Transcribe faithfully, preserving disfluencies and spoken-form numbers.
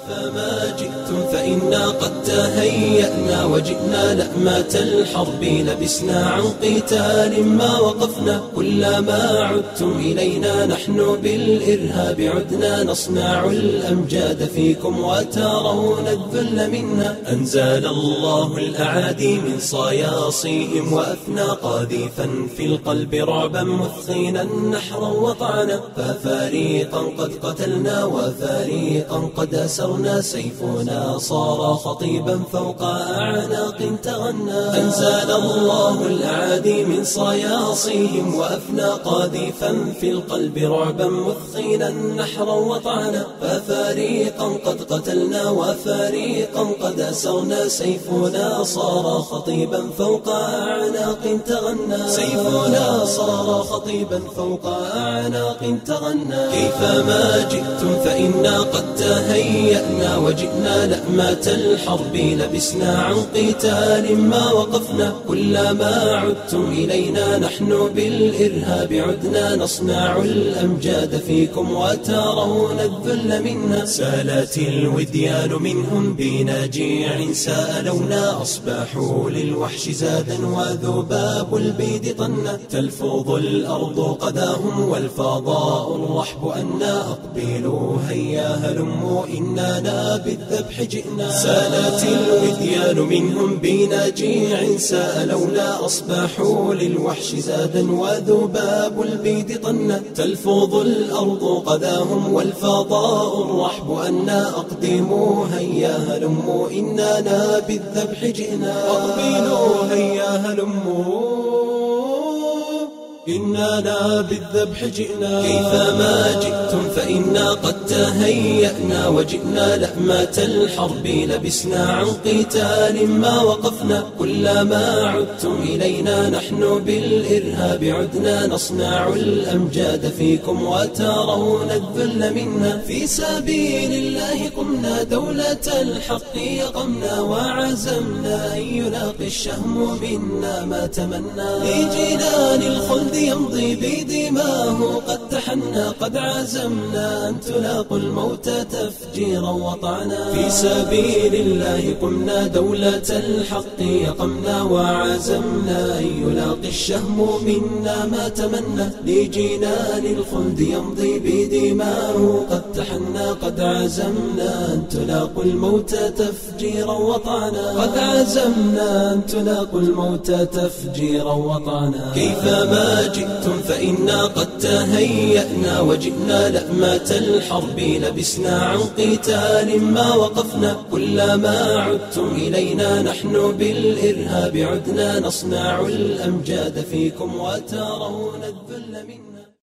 كيفما جئتم فإنا قد تهيأنا وجئنا لأمات الحرب لبسنا عن قتال ما وقفنا. كلما عدتم إلينا نحن بالإرهاب عدنا نصنع الأمجاد فيكم وترون الذل منا. أنزل الله الأعادي من صياصيهم وأثنى قاذفا في القلب رعبا مثخينا نحرا وطعنا. ففريقا قد قتلنا وفريقا قد أسرنا سيفنا صار خطيبا فوق أعناق تغنى. أنزل الله الأعادي من صياصيهم وأفنى قاذفا في القلب رعبا مثخينا نحرا وطعنا. ففريقا قد قتلنا وفريقا قد أسرنا سيفنا صار خطيبا فوق أعناق تغنى. سيفنا صار خطيبا فوق أعناق تغنى. كيفما جئتم فإنا قد تهيأنا وجئنا لأمات الحرب لبسنا عن قتال ما وقفنا. كلما عدتم إلينا نحن بالإرهاب عدنا نصنع الأمجاد فيكم وترون الذل منا. سالت الوديان منهم بنجيع سألونا أصبحوا للوحش زادا وذباب البيد طنا. تلفظ الأرض قداهم والفضاء الرحب أنا أقبلوا هيا هلموا إننا بالذبح جئنا. سالت الوديان منهم بنجيع سألونا أصبحوا للوحش زادا وذباب البيد طنا. تلفظ الأرض قداهم والفضاء الرحب أنا أقدموا هيا هلموا إننا بالذبح جئنا. أقبلوا هيا هلموا إننا بالذبح جئنا. كيفما جئتم فإنا قد تهيأنا وجئنا لأمات الحرب لبسنا عن قتال ما وقفنا. كلما عدتم إلينا نحن بالإرهاب عدنا نصنع الأمجاد فيكم وترون الذل منا. في سبيل الله قمنا دولة الحق يقمنا وعزمنا أن يلاقي الشهم منا ما تمنى. لجنان الخلد يمضي بدماه قد تحنى قد عزمنا أن تلاقوا الموت تفجيرا وطعنا. في سبيل الله قمنا دولة الحق يقمنا وعزمنا أن يلاقي الشهم منا ما تمنى. لجنان الخلد يمضي بدماه قد تحنى قد عزمنا أن تلاقوا الموت تفجيرا وطعنا. قد عزمنا أن تلاقوا الموت تفجيرا وطعنا. كيفما جئتم فإنا قد تهيأنا وجئنا لأمات الحرب لبسنا عن قتال ما وقفنا. كلما عدتم إلينا نحن بالإرهاب عدنا نصنع الأمجاد فيكم وترون الذل منا.